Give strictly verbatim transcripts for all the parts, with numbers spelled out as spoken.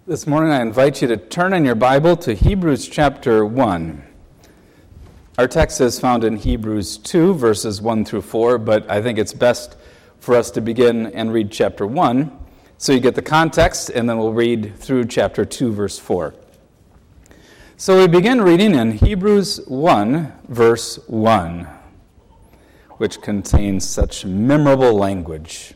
This morning I invite you to turn in your Bible to Hebrews chapter one. Our text is found in Hebrews two, verses one through four, but I think it's best for us to begin and read chapter one, so you get the context, and then we'll read through chapter two, verse four. So we begin reading in Hebrews one, verse one, which contains such memorable language.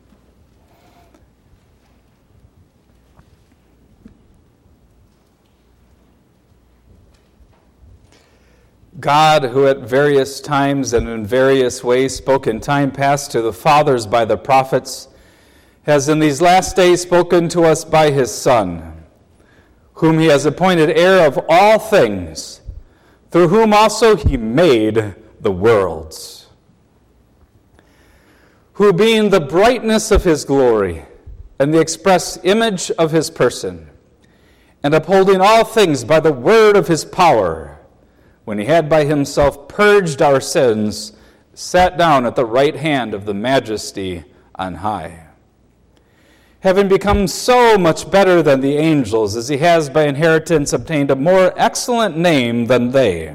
God, who at various times and in various ways spoke in time past to the fathers by the prophets, has in these last days spoken to us by his Son, whom he has appointed heir of all things, through whom also he made the worlds, who being the brightness of his glory and the express image of his person, and upholding all things by the word of his power, when he had by himself purged our sins, sat down at the right hand of the Majesty on high. Having become so much better than the angels, as he has by inheritance obtained a more excellent name than they.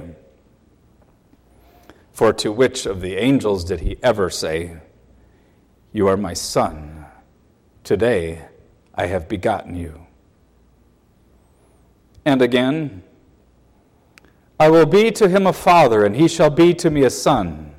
For to which of the angels did he ever say, "You are my son, today I have begotten you"? And again, "I will be to him a father, and he shall be to me a son."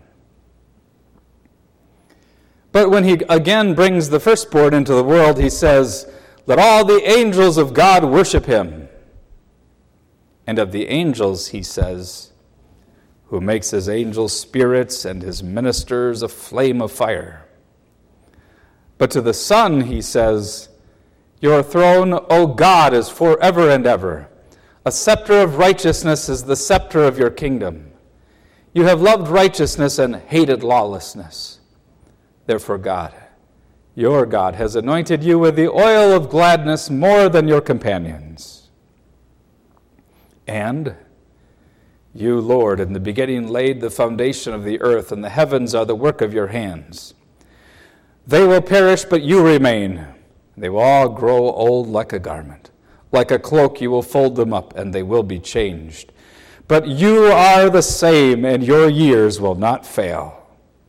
But when he again brings the firstborn into the world, he says, "Let all the angels of God worship him." And of the angels, he says, "Who makes his angels spirits and his ministers a flame of fire." But to the Son, he says, "Your throne, O God, is forever and ever. A scepter of righteousness is the scepter of your kingdom. You have loved righteousness and hated lawlessness. Therefore God, your God, has anointed you with the oil of gladness more than your companions. And you, Lord, in the beginning laid the foundation of the earth, and the heavens are the work of your hands. They will perish, but you remain. They will all grow old like a garment. Like a cloak you will fold them up, and they will be changed. But you are the same, and your years will not fail."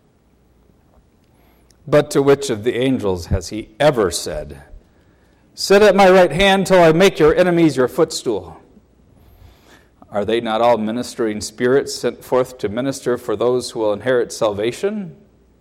But to which of the angels has he ever said, "Sit at my right hand till I make your enemies your footstool"? Are they not all ministering spirits sent forth to minister for those who will inherit salvation?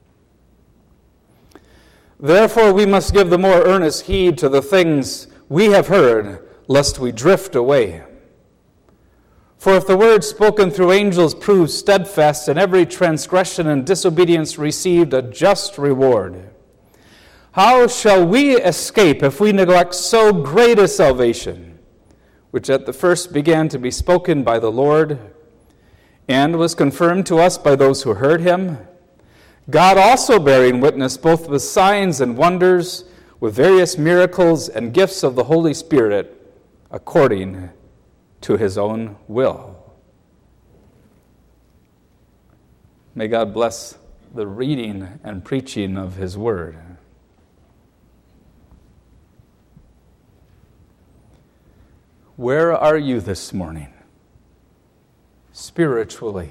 Therefore we must give the more earnest heed to the things we have heard, lest we drift away. For if the word spoken through angels proved steadfast, and every transgression and disobedience received a just reward, how shall we escape if we neglect so great a salvation, which at the first began to be spoken by the Lord, and was confirmed to us by those who heard him, God also bearing witness both with signs and wonders, with various miracles and gifts of the Holy Spirit, according to his own will. May God bless the reading and preaching of his word. Where are you this morning, spiritually?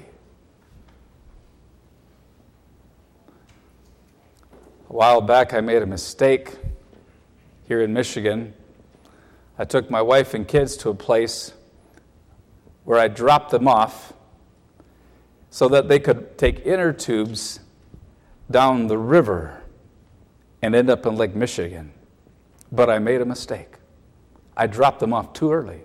A while back I made a mistake here in Michigan. I took my wife and kids to a place where I dropped them off so that they could take inner tubes down the river and end up in Lake Michigan. But I made a mistake. I dropped them off too early.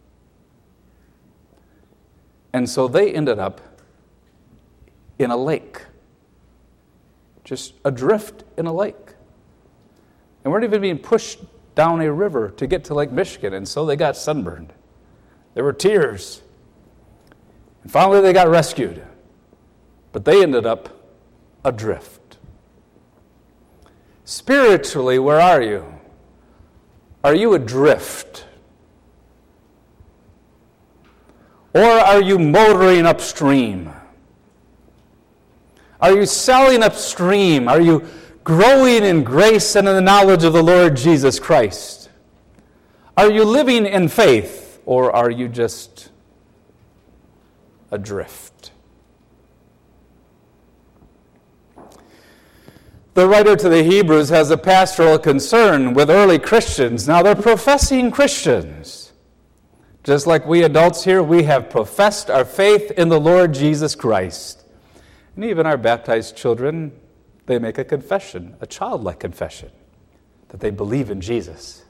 And so they ended up in a lake, just adrift in a lake. And weren't even being pushed down a river to get to Lake Michigan, and so they got sunburned. There were tears. And finally they got rescued. But they ended up adrift. Spiritually, where are you? Are you adrift? Or are you motoring upstream? Are you sailing upstream? Are you growing in grace and in the knowledge of the Lord Jesus Christ? Are you living in faith, or are you just adrift? The writer to the Hebrews has a pastoral concern with early Christians. Now, they're professing Christians. Just like we adults here, we have professed our faith in the Lord Jesus Christ. And even our baptized children, they make a confession, a childlike confession, that they believe in Jesus.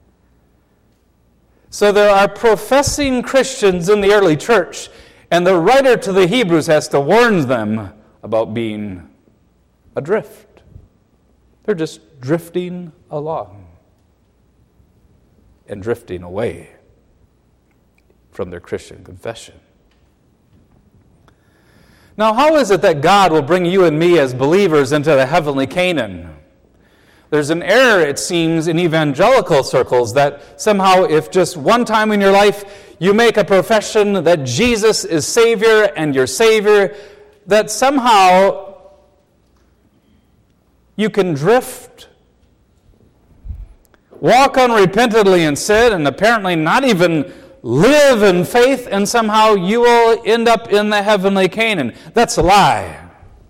So there are professing Christians in the early church, and the writer to the Hebrews has to warn them about being adrift. They're just drifting along and drifting away from their Christian confession. Now, how is it that God will bring you and me as believers into the heavenly Canaan? There's an error, it seems, in evangelical circles that somehow if just one time in your life you make a profession that Jesus is Savior and your Savior, that somehow you can drift, walk unrepentantly in sin, and apparently not even live in faith, and somehow you will end up in the heavenly Canaan. That's a lie.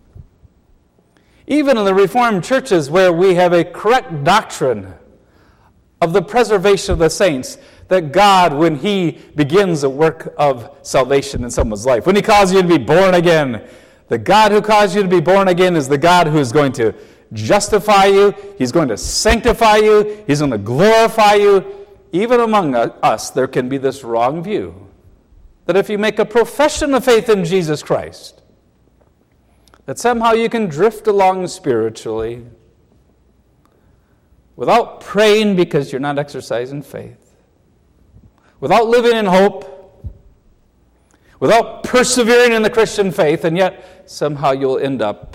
Even in the Reformed churches where we have a correct doctrine of the preservation of the saints, that God, when He begins a work of salvation in someone's life, when He calls you to be born again, the God who calls you to be born again is the God who is going to justify you, He's going to sanctify you, He's going to glorify you. Even among us, there can be this wrong view that if you make a profession of faith in Jesus Christ, that somehow you can drift along spiritually without praying because you're not exercising faith, without living in hope, without persevering in the Christian faith, and yet somehow you'll end up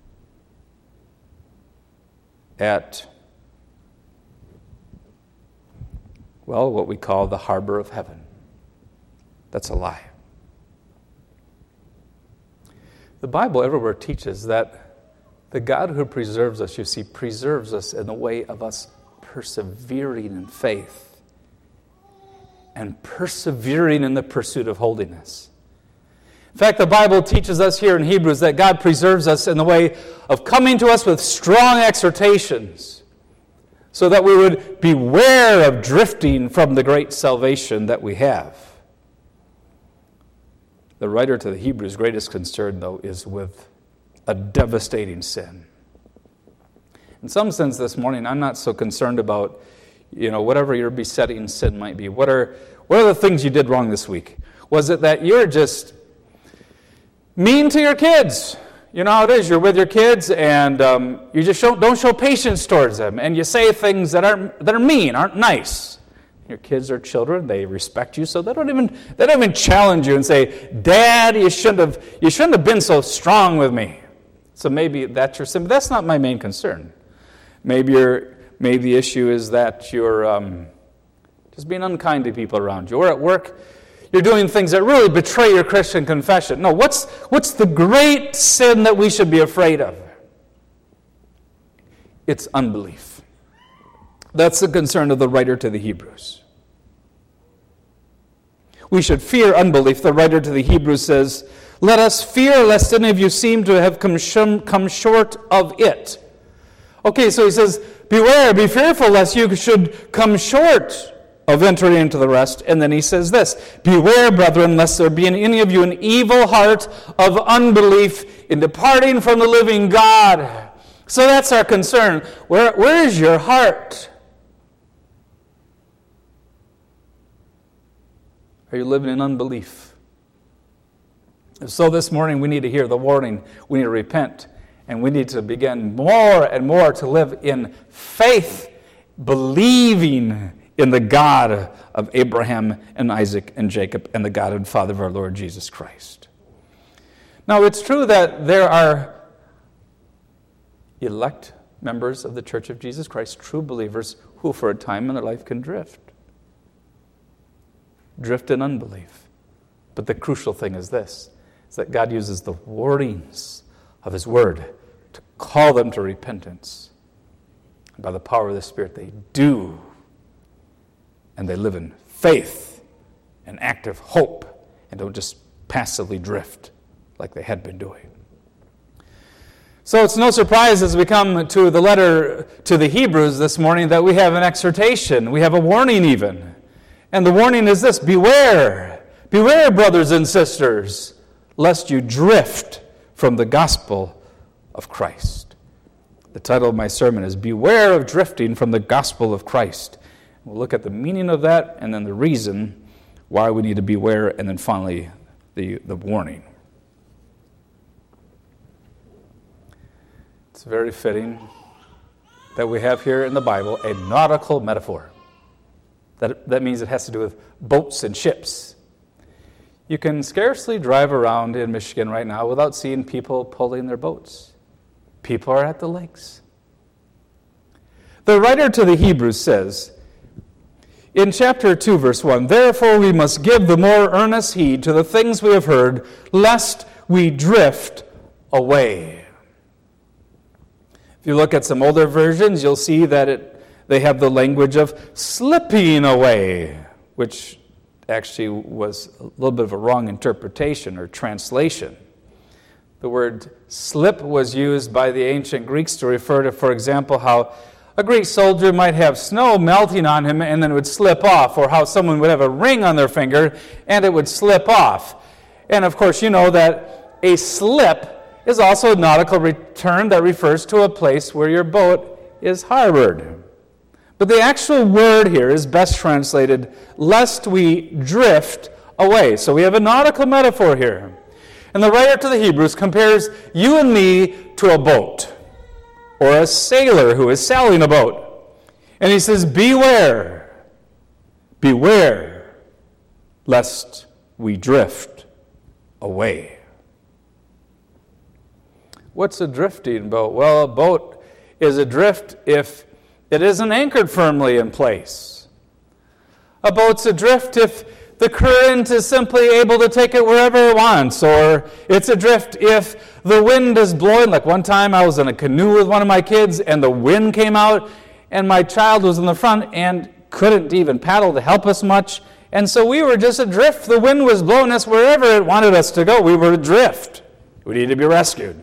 at, well, what we call the harbor of heaven. That's a lie. The Bible everywhere teaches that the God who preserves us, you see, preserves us in the way of us persevering in faith and persevering in the pursuit of holiness. In fact, the Bible teaches us here in Hebrews that God preserves us in the way of coming to us with strong exhortations so that we would beware of drifting from the great salvation that we have. The writer to the Hebrews' greatest concern, though, is with a devastating sin. In some sense this morning, I'm not so concerned about, you know, whatever your besetting sin might be. What are, what are the things you did wrong this week? Was it that you're just mean to your kids? You know how it is. You're with your kids, and um, you just show, don't show patience towards them, and you say things that are that are mean, aren't nice. Your kids are children; they respect you, so they don't even they don't even challenge you and say, "Dad, you shouldn't have you shouldn't have been so strong with me." So maybe that's your sin. But that's not my main concern. Maybe your maybe the issue is that you're um, just being unkind to people around you, or at work. You're doing things that really betray your Christian confession. No, what's, what's the great sin that we should be afraid of? It's unbelief. That's the concern of the writer to the Hebrews. We should fear unbelief. The writer to the Hebrews says, "Let us fear lest any of you seem to have come, sh- come short of it." Okay, so he says, beware, be fearful lest you should come short of entering into the rest. And then he says this, "Beware, brethren, lest there be in any of you an evil heart of unbelief in departing from the living God." So that's our concern. Where, where is your heart? Are you living in unbelief? So this morning we need to hear the warning. We need to repent. And we need to begin more and more to live in faith, believing in the God of Abraham and Isaac and Jacob and the God and Father of our Lord Jesus Christ. Now, it's true that there are elect members of the Church of Jesus Christ, true believers, who for a time in their life can drift. Drift in unbelief. But the crucial thing is this, is that God uses the warnings of His Word to call them to repentance. And by the power of the Spirit, they do. and they live in faith and active hope and don't just passively drift like they had been doing. So it's no surprise as we come to the letter to the Hebrews this morning that we have an exhortation. We have a warning even. And the warning is this: beware, beware, brothers and sisters, lest you drift from the gospel of Christ. The title of my sermon is Beware of Drifting from the Gospel of Christ. We'll look at the meaning of that and then the reason why we need to beware, and then finally the, the warning. It's very fitting that we have here in the Bible a nautical metaphor. That, that means it has to do with boats and ships. You can scarcely drive around in Michigan right now without seeing people pulling their boats. People are at the lakes. The writer to the Hebrews says, in chapter two, verse one, therefore we must give the more earnest heed to the things we have heard, lest we drift away. If you look at some older versions, you'll see that it, they have the language of slipping away, which actually was a little bit of a wrong interpretation or translation. The word slip was used by the ancient Greeks to refer to, for example, how a Greek soldier might have snow melting on him and then it would slip off, or how someone would have a ring on their finger and it would slip off. And of course, you know that a slip is also a nautical term that refers to a place where your boat is harbored. But the actual word here is best translated, lest we drift away. So we have a nautical metaphor here. And the writer to the Hebrews compares you and me to a boat, or a sailor who is sailing a boat. And he says, beware, beware, lest we drift away. What's a drifting boat? Well, a boat is adrift if it isn't anchored firmly in place. A boat's adrift if the current is simply able to take it wherever it wants, or it's adrift if the wind is blowing. Like one time I was in a canoe with one of my kids and the wind came out and my child was in the front and couldn't even paddle to help us much. And so we were just adrift. The wind was blowing us wherever it wanted us to go. We were adrift. We needed to be rescued.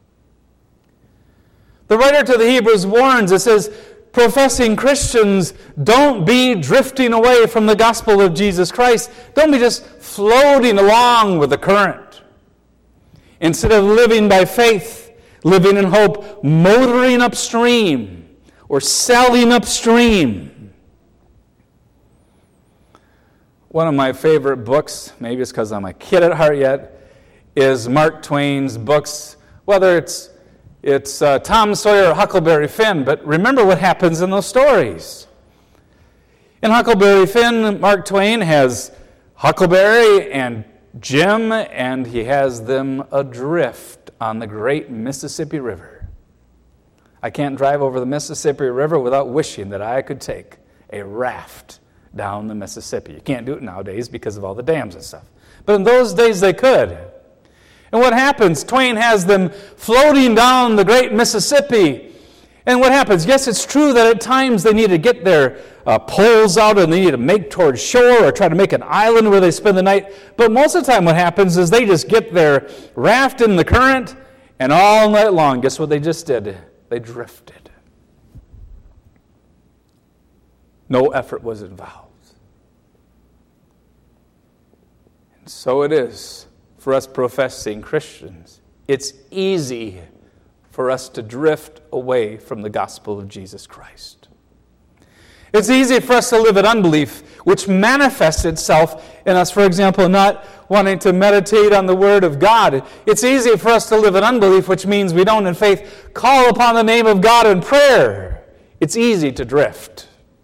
The writer to the Hebrews warns, it says, professing Christians, don't be drifting away from the gospel of Jesus Christ. Don't be just floating along with the current. Instead of living by faith, living in hope, motoring upstream or sailing upstream. One of my favorite books, maybe it's because I'm a kid at heart yet, is Mark Twain's books, whether it's It's uh, Tom Sawyer or Huckleberry Finn, but remember what happens in those stories. In Huckleberry Finn, Mark Twain has Huckleberry and Jim, and he has them adrift on the great Mississippi River. I can't drive over the Mississippi River without wishing that I could take a raft down the Mississippi. You can't do it nowadays because of all the dams and stuff. But in those days they could. And what happens? Twain has them floating down the great Mississippi. And what happens? Yes, it's true that at times they need to get their uh, poles out and they need to make towards shore or try to make an island where they spend the night. But most of the time what happens is they just get their raft in the current, and all night long, guess what they just did? They drifted. No effort was involved. And so it is. For us professing Christians, it's easy for us to drift away from the gospel of Jesus Christ. It's easy for us to live in unbelief, which manifests itself in us, for example, not wanting to meditate on the Word of God. It's easy for us to live in unbelief, which means we don't, in faith, call upon the name of God in prayer. It's easy to drift.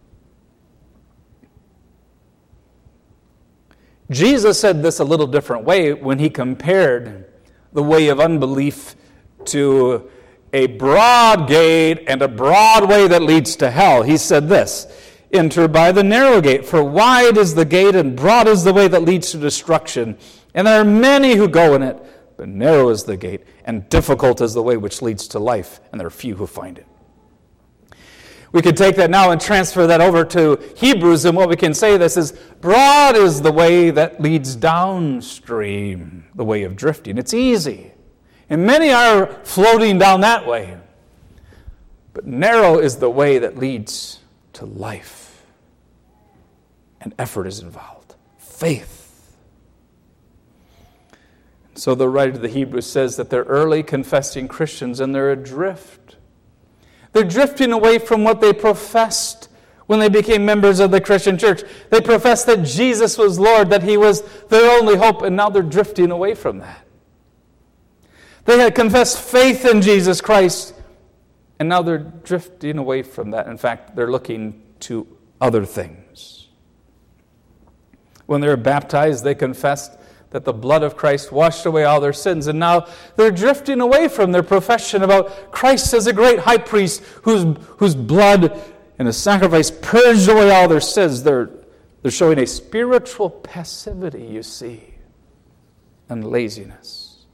Jesus said this a little different way when he compared the way of unbelief to a broad gate and a broad way that leads to hell. He said this, enter by the narrow gate, for wide is the gate and broad is the way that leads to destruction. And there are many who go in it, but narrow is the gate and difficult is the way which leads to life, and there are few who find it. We could take that now and transfer that over to Hebrews, and what we can say this is, broad is the way that leads downstream, the way of drifting. It's easy. And many are floating down that way. But narrow is the way that leads to life. And effort is involved. Faith. So the writer of the Hebrews says that they're early confessing Christians and they're adrift. They're drifting away from what they professed when they became members of the Christian church. They professed that Jesus was Lord, that He was their only hope, and now they're drifting away from that. They had confessed faith in Jesus Christ, and now they're drifting away from that. In fact, they're looking to other things. When they were baptized, they confessed that the blood of Christ washed away all their sins. And now they're drifting away from their profession about Christ as a great high priest whose, whose blood and his sacrifice purged away all their sins. They're, they're showing a spiritual passivity, you see, and laziness.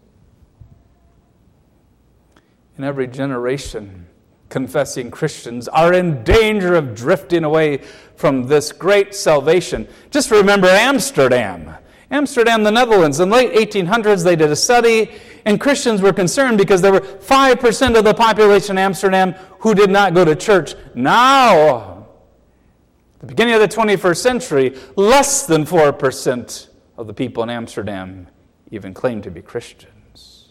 In every generation, confessing Christians are in danger of drifting away from this great salvation. Just remember Amsterdam. Amsterdam, the Netherlands. In the late eighteen hundreds, they did a study, and Christians were concerned because there were five percent of the population in Amsterdam who did not go to church. Now, at the beginning of the twenty-first century, less than four percent of the people in Amsterdam even claim to be Christians.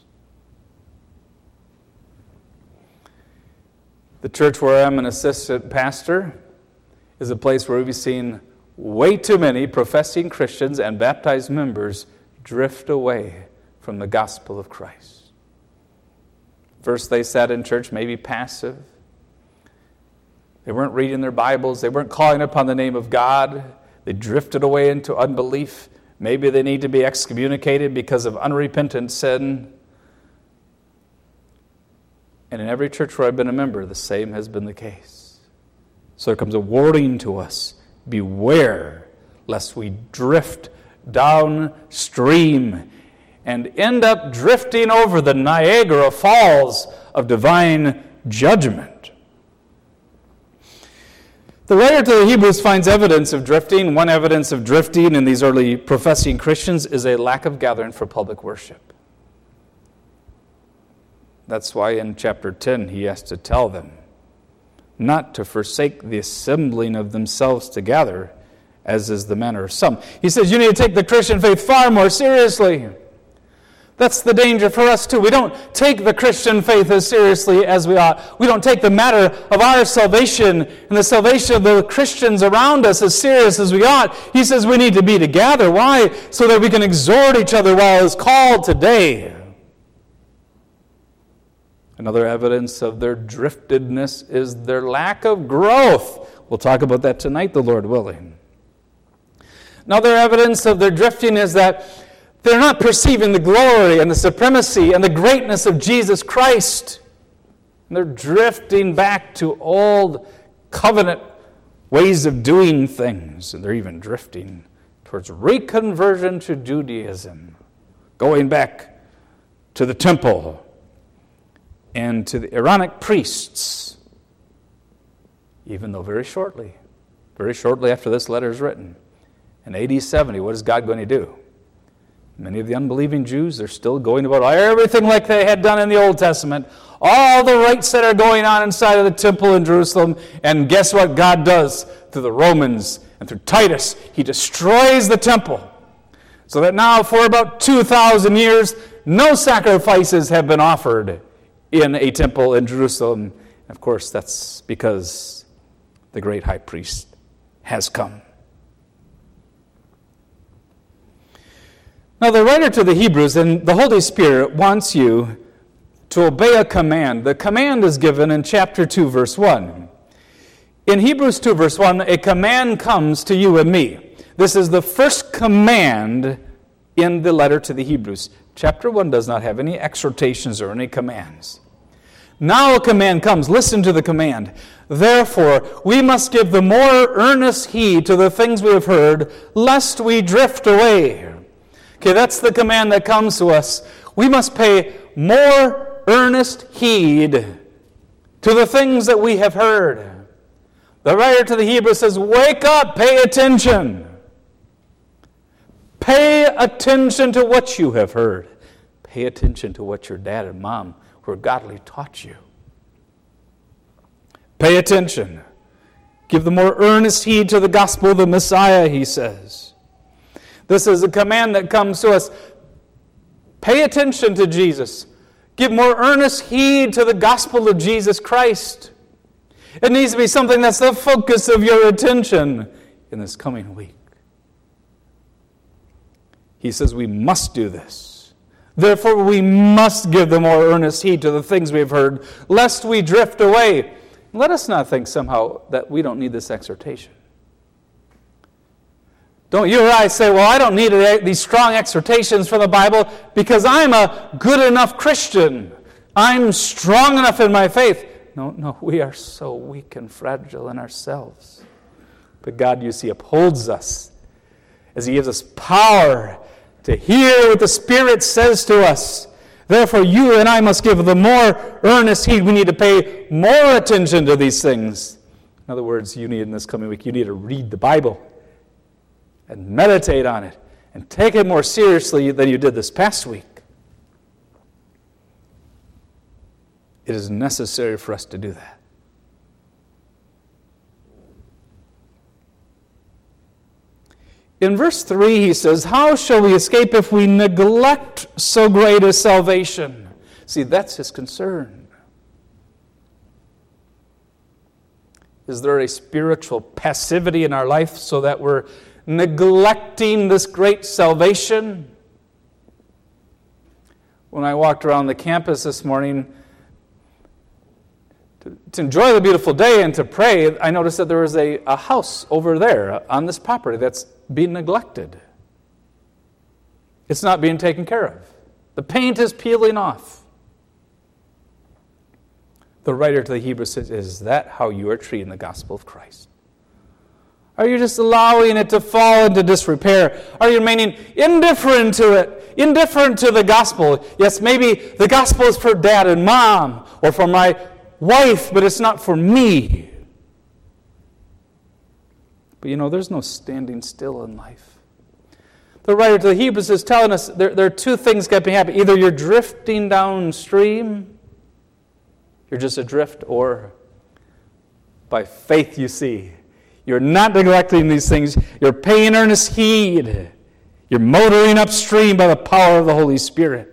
The church where I'm an assistant pastor is a place where we've seen way too many professing Christians and baptized members drift away from the gospel of Christ. First, they sat in church, maybe passive. They weren't reading their Bibles. They weren't calling upon the name of God. They drifted away into unbelief. Maybe they need to be excommunicated because of unrepentant sin. And in every church where I've been a member, the same has been the case. So there comes a warning to us. Beware lest we drift downstream and end up drifting over the Niagara Falls of divine judgment. The writer to the Hebrews finds evidence of drifting. One evidence of drifting in these early professing Christians is a lack of gathering for public worship. That's why in chapter ten he has to tell them not to forsake the assembling of themselves together, as is the manner of some. He says you need to take the Christian faith far more seriously. That's the danger for us too. We don't take the Christian faith as seriously as we ought. We don't take the matter of our salvation and the salvation of the Christians around us as serious as we ought. He says we need to be together. Why? So that we can exhort each other while it's called today. Another evidence of their driftedness is their lack of growth. We'll talk about that tonight, the Lord willing. Another evidence of their drifting is that they're not perceiving the glory and the supremacy and the greatness of Jesus Christ. And they're drifting back to old covenant ways of doing things. And they're even drifting towards reconversion to Judaism, going back to the temple and to the Aaronic priests, even though very shortly, very shortly after this letter is written, in A D seventy, what is God going to do? Many of the unbelieving Jews, they're still going about everything like they had done in the Old Testament, all the rites that are going on inside of the temple in Jerusalem, and guess what God does through the Romans and through Titus? He destroys the temple, so that now for about two thousand years, no sacrifices have been offered in a temple in Jerusalem. Of course, that's because the great high priest has come. Now, the writer to the Hebrews and the Holy Spirit wants you to obey a command. The command is given in chapter two, verse one. In Hebrews two, verse one, a command comes to you and me. This is the first command in the letter to the Hebrews. Chapter one does not have any exhortations or any commands. Now a command comes. Listen to the command. Therefore, we must give the more earnest heed to the things we have heard, lest we drift away. Okay, that's the command that comes to us. We must pay more earnest heed to the things that we have heard. The writer to the Hebrews says, wake up, pay attention. Pay attention to what you have heard. Pay attention to what your dad and mom who are godly taught you. Pay attention. Give the more earnest heed to the gospel of the Messiah, he says. This is a command that comes to us. Pay attention to Jesus. Give more earnest heed to the gospel of Jesus Christ. It needs to be something that's the focus of your attention in this coming week. He says we must do this. Therefore, we must give the more earnest heed to the things we've heard, lest we drift away. Let us not think somehow that we don't need this exhortation. Don't you or I say, well, I don't need these strong exhortations from the Bible because I'm a good enough Christian. I'm strong enough in my faith. No, no, we are so weak and fragile in ourselves. But God, you see, upholds us as He gives us power to hear what the Spirit says to us. Therefore, you and I must give the more earnest heed. We need to pay more attention to these things. In other words, you need in this coming week, you need to read the Bible and meditate on it and take it more seriously than you did this past week. It is necessary for us to do that. In verse three, he says, how shall we escape if we neglect so great a salvation? See, that's his concern. Is there a spiritual passivity in our life so that we're neglecting this great salvation? When I walked around the campus this morning to, to enjoy the beautiful day and to pray, I noticed that there was a, a house over there on this property that's being neglected. It's not being taken care of. The paint is peeling off. The writer to the Hebrews says, is that how you are treating the gospel of Christ? Are you just allowing it to fall into disrepair? Are you remaining indifferent to it? Indifferent to the gospel? Yes, maybe the gospel is for dad and mom or for my wife, but it's not for me. But you know, there's no standing still in life. The writer to the Hebrews is telling us there, there are two things that can happen. Either you're drifting downstream, you're just adrift, or by faith you see. You're not neglecting these things. You're paying earnest heed. You're motoring upstream by the power of the Holy Spirit.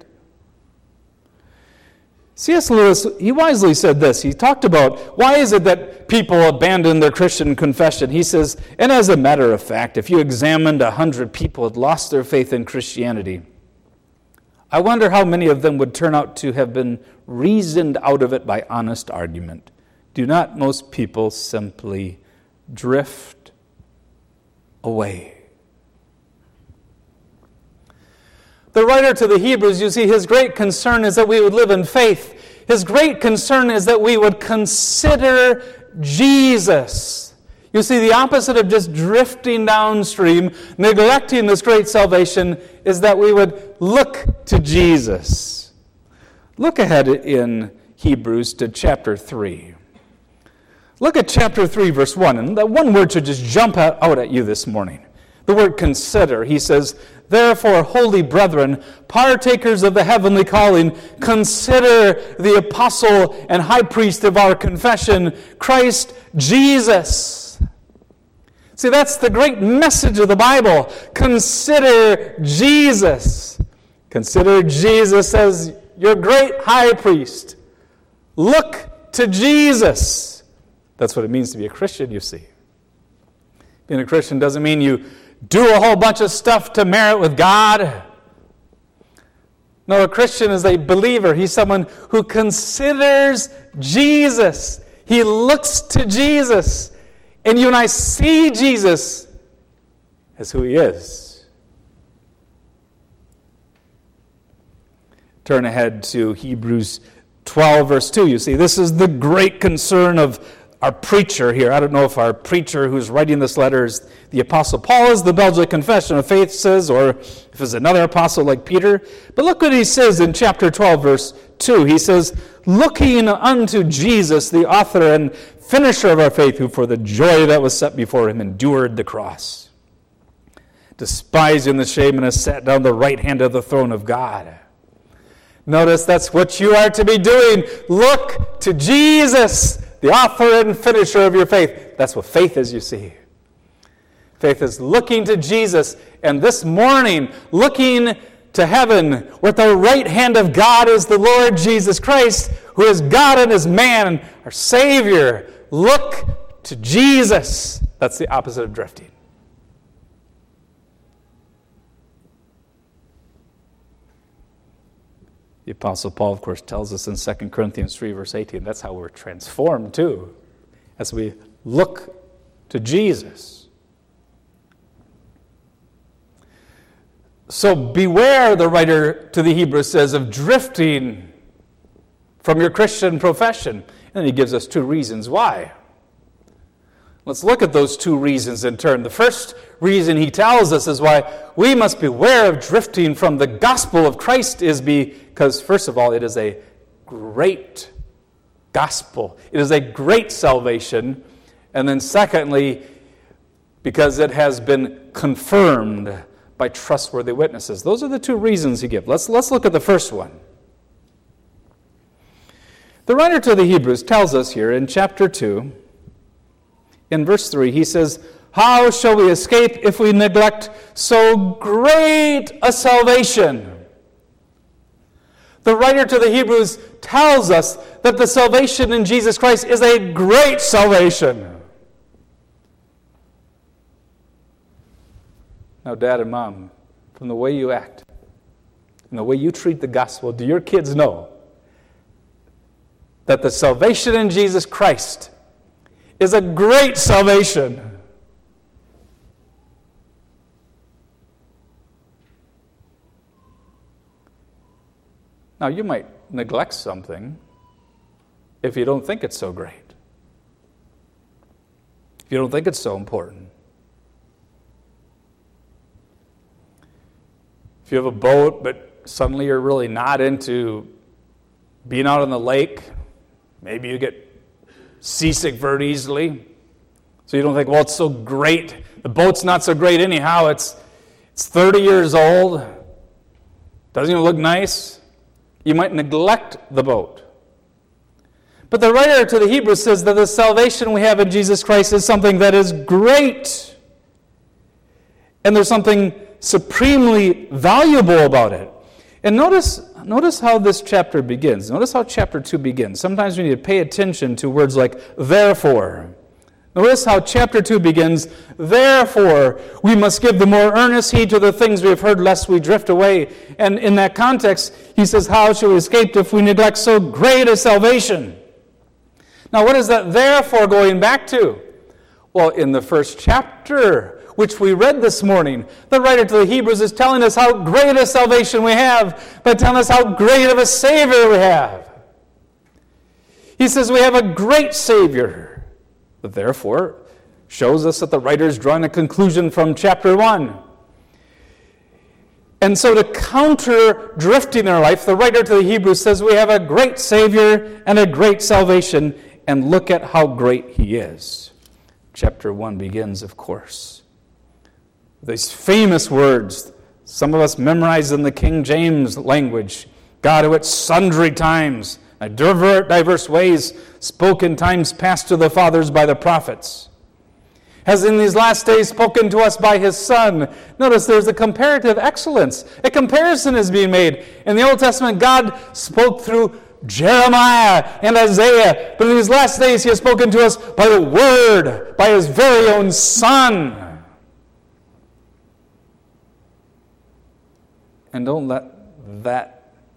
C S Lewis, he wisely said this. He talked about why is it that people abandon their Christian confession. He says, and as a matter of fact, if you examined a hundred people who had lost their faith in Christianity, I wonder how many of them would turn out to have been reasoned out of it by honest argument. Do not most people simply drift away? The writer to the Hebrews, you see, his great concern is that we would live in faith. His great concern is that we would consider Jesus. You see, the opposite of just drifting downstream, neglecting this great salvation, is that we would look to Jesus. Look ahead in Hebrews to chapter three. Look at chapter three, verse one, and that one word should just jump out at you this morning. The word consider. He says, therefore, holy brethren, partakers of the heavenly calling, consider the apostle and high priest of our confession, Christ Jesus. See, that's the great message of the Bible. Consider Jesus. Consider Jesus as your great high priest. Look to Jesus. That's what it means to be a Christian, you see. Being a Christian doesn't mean you do a whole bunch of stuff to merit with God. No, a Christian is a believer. He's someone who considers Jesus. He looks to Jesus. And you and I see Jesus as who He is. Turn ahead to Hebrews twelve, verse two. You see, this is the great concern of our preacher here. I don't know if our preacher who's writing this letter is the Apostle Paul, as the Belgic Confession of Faith says, or if it's another apostle like Peter. But look what he says in chapter twelve, verse two. He says, looking unto Jesus, the author and finisher of our faith, who for the joy that was set before him endured the cross, despising the shame, and has sat down at the right hand of the throne of God. Notice that's what you are to be doing. Look to Jesus, the author and finisher of your faith. That's what faith is, you see. Faith is looking to Jesus, and this morning, looking to heaven, where at the right hand of God is the Lord Jesus Christ, who is God and is man, our Savior. Look to Jesus. That's the opposite of drifting. The Apostle Paul, of course, tells us in Second Corinthians three, verse eighteen, that's how we're transformed, too, as we look to Jesus. So beware, the writer to the Hebrews says, of drifting from your Christian profession. And he gives us two reasons why. Let's look at those two reasons in turn. The first reason he tells us is why we must beware of drifting from the gospel of Christ is because, first of all, it is a great gospel. It is a great salvation. And then secondly, because it has been confirmed by trustworthy witnesses. Those are the two reasons he gives. Let's, let's look at the first one. The writer to the Hebrews tells us here in chapter two, in verse three, he says, how shall we escape if we neglect so great a salvation? The writer to the Hebrews tells us that the salvation in Jesus Christ is a great salvation. Now, Dad and Mom, from the way you act and the way you treat the gospel, do your kids know that the salvation in Jesus Christ is a great salvation? Now, you might neglect something if you don't think it's so great, if you don't think it's so important. If you have a boat, but suddenly you're really not into being out on the lake, maybe you get seasick very easily. So you don't think, well, it's so great. The boat's not so great anyhow. It's, it's thirty years old. Doesn't even look nice. You might neglect the boat. But the writer to the Hebrews says that the salvation we have in Jesus Christ is something that is great. And there's something supremely valuable about it. And notice, notice how this chapter begins. Notice how chapter two begins. Sometimes we need to pay attention to words like therefore. Notice how chapter two begins. Therefore, we must give the more earnest heed to the things we have heard, lest we drift away. And in that context, he says, how shall we escape if we neglect so great a salvation? Now, what is that therefore going back to? Well, in the first chapter, which we read this morning, the writer to the Hebrews is telling us how great a salvation we have, by telling us how great of a Savior we have. He says we have a great Savior. But therefore, shows us that the writer is drawing a conclusion from chapter one. And so to counter drifting in our life, the writer to the Hebrews says we have a great Savior and a great salvation, and look at how great He is. Chapter one begins, of course, with these famous words, some of us memorized in the King James language. God, who at sundry times, in diverse ways, spoke in times past to the fathers by the prophets, has in these last days spoken to us by His Son. Notice there's a comparative excellence. A comparison is being made. In the Old Testament, God spoke through Jeremiah and Isaiah, but in these last days He has spoken to us by the Word, by His very own Son. And don't let that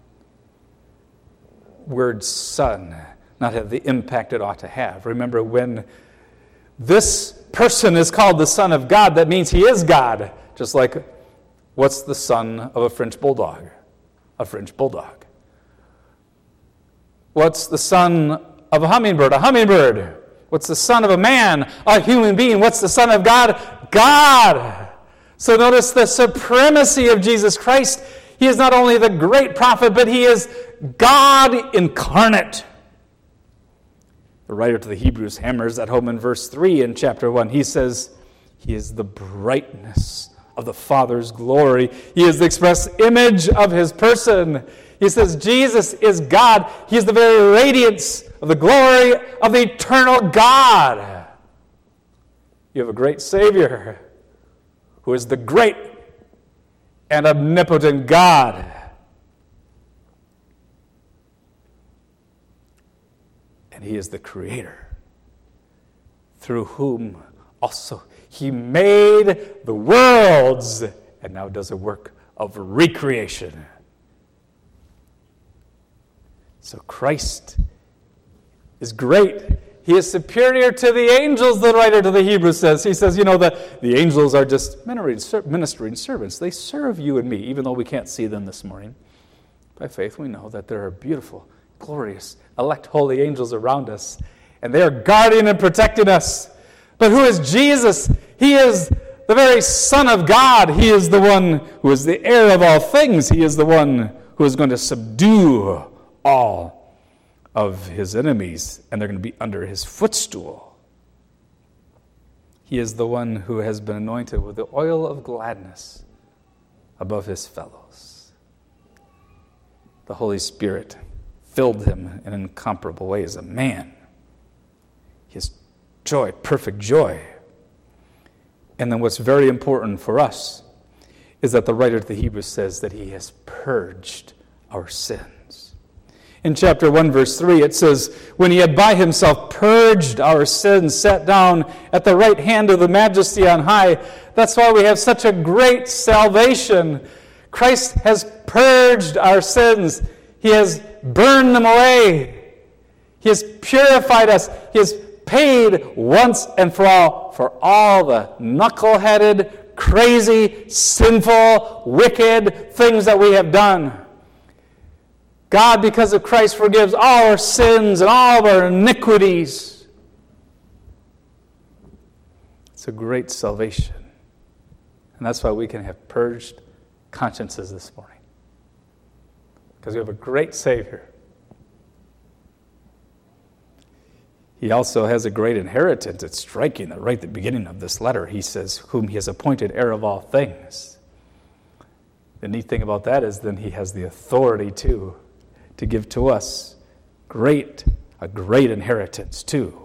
word Son not have the impact it ought to have. Remember, when this person is called the Son of God, that means He is God. Just like, what's the son of a French bulldog? A French bulldog. What's the son of a hummingbird? A hummingbird. What's the son of a man? A human being. What's the son of God? God. So notice the supremacy of Jesus Christ. He is not only the great prophet, but he is God incarnate. The writer to the Hebrews hammers at home in verse three in chapter one. He says, he is the brightness of the Father's glory. He is the express image of his person. He says Jesus is God. He is the very radiance of the glory of the eternal God. You have a great Savior who is the great and omnipotent God. And he is the Creator, through whom also he made the worlds and now does a work of recreation. So Christ is great. He is superior to the angels, the writer to the Hebrews says. He says, you know, the, the angels are just ministering servants. They serve you and me, even though we can't see them this morning. By faith, we know that there are beautiful, glorious, elect holy angels around us, and they are guarding and protecting us. But who is Jesus? He is the very Son of God. He is the one who is the heir of all things. He is the one who is going to subdue all of his enemies, and they're going to be under his footstool. He is the one who has been anointed with the oil of gladness above his fellows. The Holy Spirit filled him in incomparable ways. A man. His joy, perfect joy. And then what's very important for us is that the writer of the Hebrews says that he has purged our sins. In chapter one, verse three, it says, when he had by himself purged our sins, sat down at the right hand of the majesty on high. That's why we have such a great salvation. Christ has purged our sins. He has burned them away. He has purified us. He has paid once and for all for all the knuckle-headed, crazy, sinful, wicked things that we have done. God, because of Christ, forgives all our sins and all of our iniquities. It's a great salvation. And that's why we can have purged consciences this morning. Because we have a great Savior. He also has a great inheritance. It's striking that right at the beginning of this letter, he says, whom he has appointed heir of all things. The neat thing about that is then he has the authority, too, to give to us great, a great inheritance too.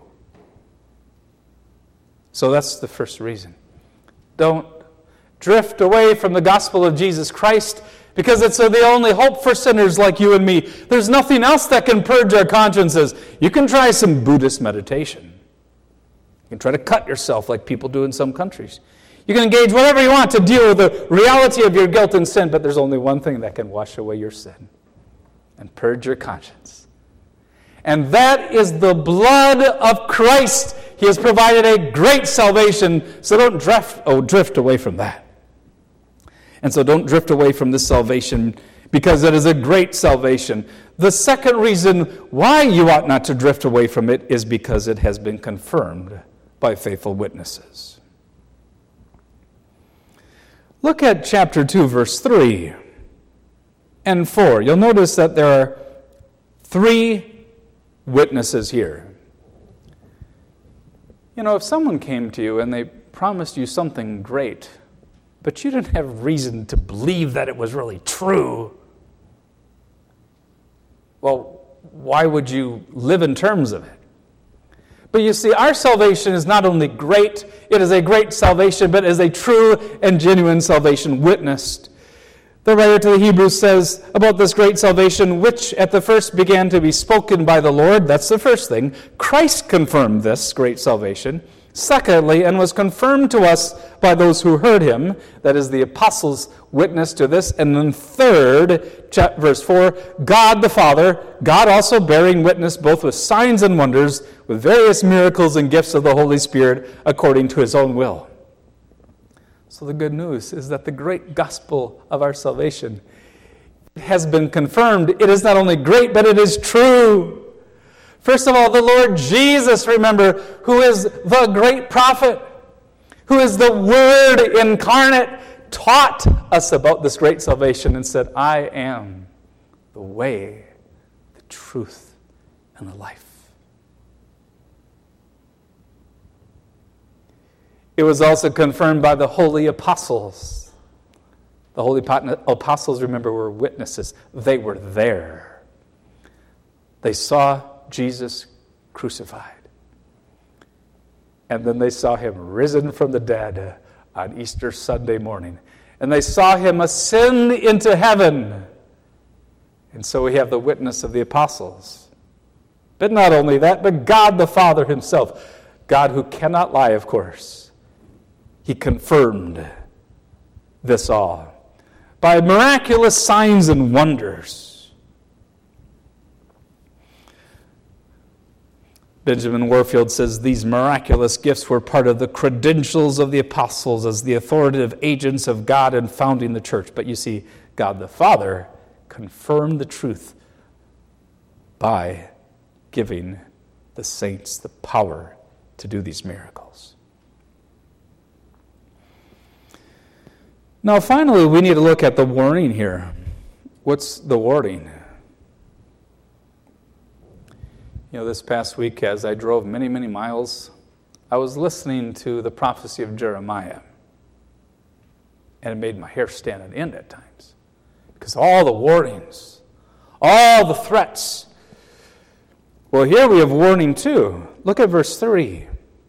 So that's the first reason. Don't drift away from the gospel of Jesus Christ, because it's the only hope for sinners like you and me. There's nothing else that can purge our consciences. You can try some Buddhist meditation. You can try to cut yourself like people do in some countries. You can engage whatever you want to deal with the reality of your guilt and sin, but there's only one thing that can wash away your sin and purge your conscience. And that is the blood of Christ. He has provided a great salvation, so don't drift, oh, drift away from that. And so don't drift away from this salvation, because it is a great salvation. The second reason why you ought not to drift away from it is because it has been confirmed by faithful witnesses. Look at chapter two, verse three. And four. You'll notice that there are three witnesses here. You know, if someone came to you and they promised you something great, but you didn't have reason to believe that it was really true, well, why would you live in terms of it? But you see, our salvation is not only great, it is a great salvation, but is a true and genuine salvation witnessed. The writer to the Hebrews says about this great salvation, which at the first began to be spoken by the Lord. That's the first thing. Christ confirmed this great salvation. Secondly, and was confirmed to us by those who heard him. That is, the apostles witnessed to this. And then third, verse four, God the Father, God also bearing witness both with signs and wonders, with various miracles and gifts of the Holy Spirit according to his own will. So the good news is that the great gospel of our salvation has been confirmed. It is not only great, but it is true. First of all, the Lord Jesus, remember, who is the great prophet, who is the Word incarnate, taught us about this great salvation and said, I am the way, the truth, and the life. It was also confirmed by the holy apostles. The holy apostles, remember, were witnesses. They were there. They saw Jesus crucified. And then they saw him risen from the dead on Easter Sunday morning. And they saw him ascend into heaven. And so we have the witness of the apostles. But not only that, but God the Father himself, God who cannot lie, of course, he confirmed this all by miraculous signs and wonders. Benjamin Warfield says these miraculous gifts were part of the credentials of the apostles as the authoritative agents of God in founding the church. But you see, God the Father confirmed the truth by giving the saints the power to do these miracles. Now, finally, we need to look at the warning here. What's the warning? You know, this past week, as I drove many, many miles, I was listening to the prophecy of Jeremiah. And it made my hair stand on end at times. Because all the warnings, all the threats. Well, here we have warning too. Look at verse three.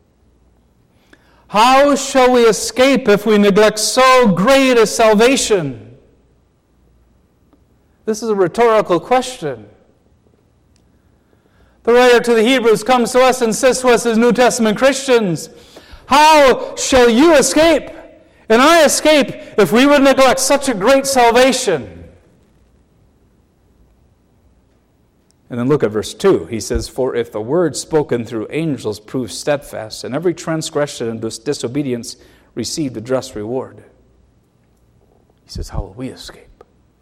How shall we escape if we neglect so great a salvation? This is a rhetorical question. The writer to the Hebrews comes to us and says to us as New Testament Christians, how shall you escape and I escape if we would neglect such a great salvation? And then look at verse two. He says, for if the word spoken through angels proved steadfast, and every transgression and dis- disobedience received a just reward. He says, how will we escape?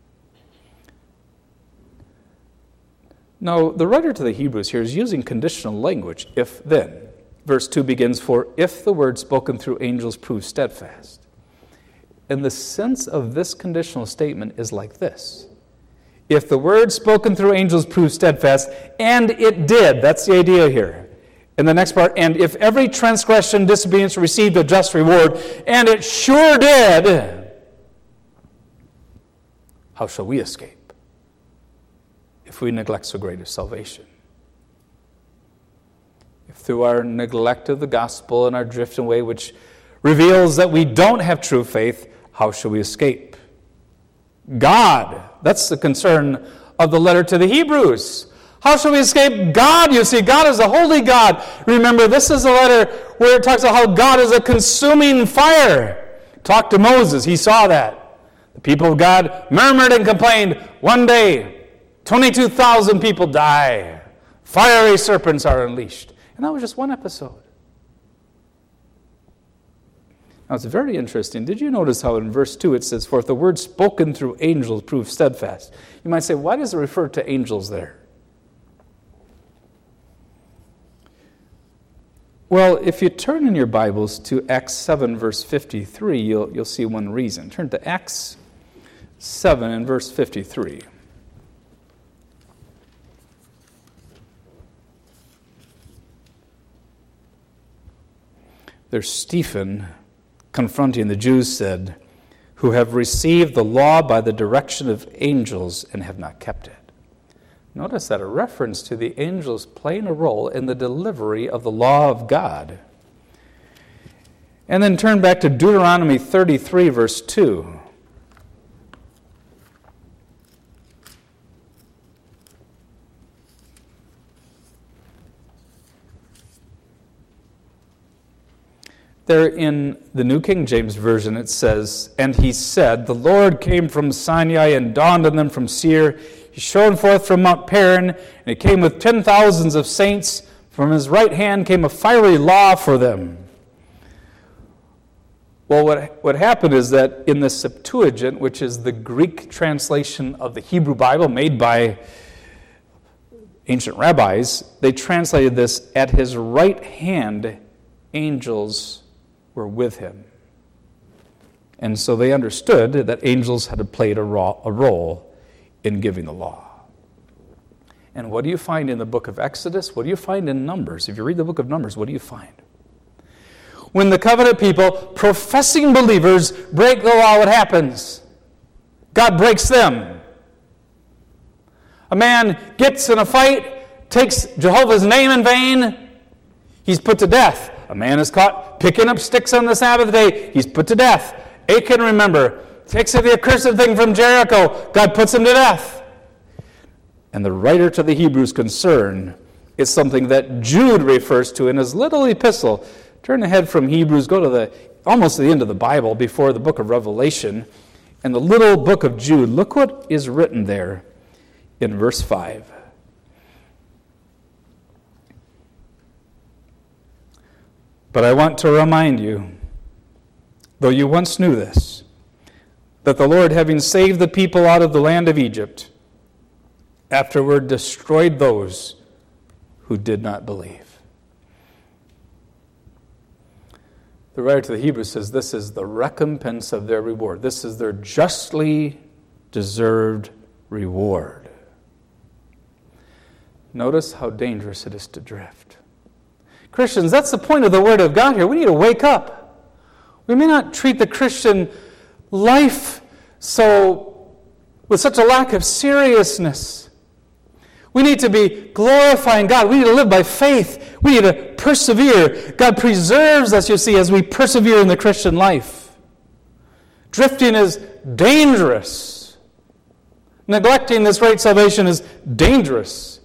Now, the writer to the Hebrews here is using conditional language, if then. Verse two begins, for if the word spoken through angels proved steadfast. And the sense of this conditional statement is like this. If the word spoken through angels proved steadfast, and it did, that's the idea here. In the next part, and if every transgression, disobedience received a just reward, and it sure did, how shall we escape if we neglect so great a salvation? If through our neglect of the gospel and our drifting away, which reveals that we don't have true faith, how shall we escape? God, that's the concern of the letter to the Hebrews. How shall we escape God? You see, God is a holy God. Remember, this is a letter where it talks about how God is a consuming fire. Talk to Moses, he saw that. The people of God murmured and complained. One day, twenty-two thousand people die. Fiery serpents are unleashed. And that was just one episode. Now, it's very interesting. Did you notice how in verse two it says, for if the word spoken through angels proved steadfast? You might say, why does it refer to angels there? Well, if you turn in your Bibles to Acts seven, verse fifty-three, you'll, you'll see one reason. Turn to Acts seven and verse fifty-three. There's Stephen confronting the Jews, said, who have received the law by the direction of angels and have not kept it. Notice that a reference to the angels playing a role in the delivery of the law of God. And then turn back to Deuteronomy thirty-three, verse two. There in the New King James Version it says, and he said, the Lord came from Sinai and dawned on them from Seir. He shone forth from Mount Paran, and he came with ten thousands of saints. From his right hand came a fiery law for them. Well, what, what happened is that in the Septuagint, which is the Greek translation of the Hebrew Bible made by ancient rabbis, they translated this, at his right hand, angels were with him. And so they understood that angels had played a role in giving the law. And what do you find in the book of Exodus? What do you find in Numbers? If you read the book of Numbers, what do you find? When the covenant people, professing believers, break the law, what happens? God breaks them. A man gets in a fight, takes Jehovah's name in vain, he's put to death. A man is caught picking up sticks on the Sabbath day, he's put to death. Achan, remember, takes the accursed thing from Jericho, God puts him to death. And the writer to the Hebrews' concern is something that Jude refers to in his little epistle. Turn ahead from Hebrews, go to the almost the end of the Bible before the book of Revelation. And the little book of Jude, look what is written there in verse five. But I want to remind you, though you once knew this, that the Lord, having saved the people out of the land of Egypt, afterward destroyed those who did not believe. The writer to the Hebrews says this is the recompense of their reward. This is their justly deserved reward. Notice how dangerous it is to drift. Christians, that's the point of the Word of God here. We need to wake up. We may not treat the Christian life so with such a lack of seriousness. We need to be glorifying God. We need to live by faith. We need to persevere. God preserves us, you see, as we persevere in the Christian life. Drifting is dangerous. Neglecting this great salvation is dangerous.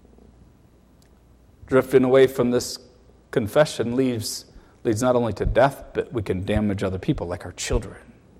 Drifting away from this confession leads, leads not only to death, but we can damage other people like our children.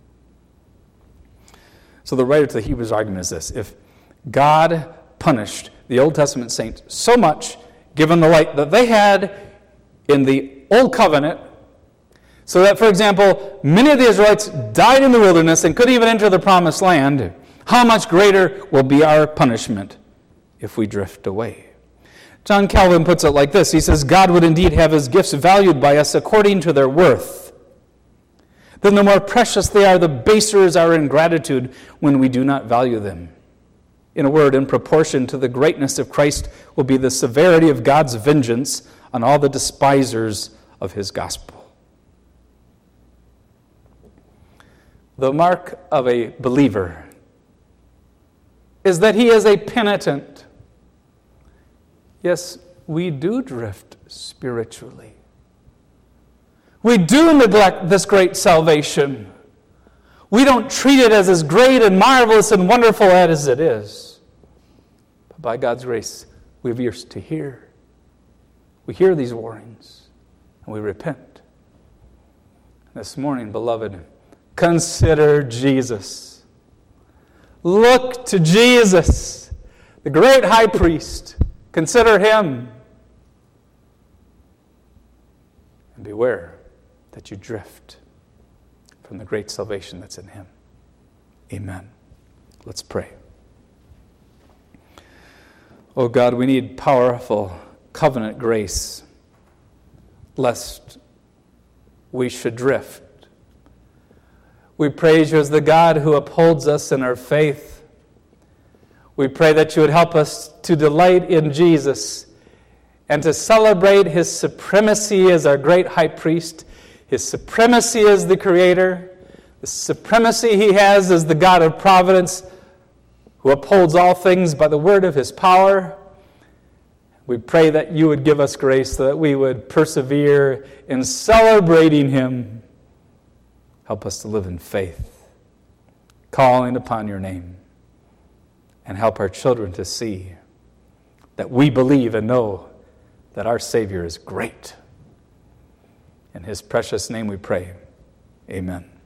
So the writer to the Hebrews argument is this. If God punished the Old Testament saints so much, given the light that they had in the Old Covenant, so that, for example, many of the Israelites died in the wilderness and couldn't even enter the Promised Land, how much greater will be our punishment if we drift away? John Calvin puts it like this. He says, God would indeed have his gifts valued by us according to their worth. Then the more precious they are, the baser is our ingratitude when we do not value them. In a word, in proportion to the greatness of Christ will be the severity of God's vengeance on all the despisers of his gospel. The mark of a believer is that he is a penitent. Yes, we do drift spiritually. We do neglect this great salvation. We don't treat it as as great and marvelous and wonderful as it is. But by God's grace, we have ears to hear. We hear these warnings, and we repent. This morning, beloved, consider Jesus. Look to Jesus, the great high priest. Consider him. And beware that you drift from the great salvation that's in him. Amen. Let's pray. Oh God, we need powerful covenant grace, lest we should drift. We praise you as the God who upholds us in our faith. We pray that you would help us to delight in Jesus and to celebrate his supremacy as our great high priest, his supremacy as the Creator, the supremacy he has as the God of providence who upholds all things by the word of his power. We pray that you would give us grace so that we would persevere in celebrating him. Help us to live in faith, calling upon your name, and help our children to see that we believe and know that our Savior is great. In his precious name we pray. Amen.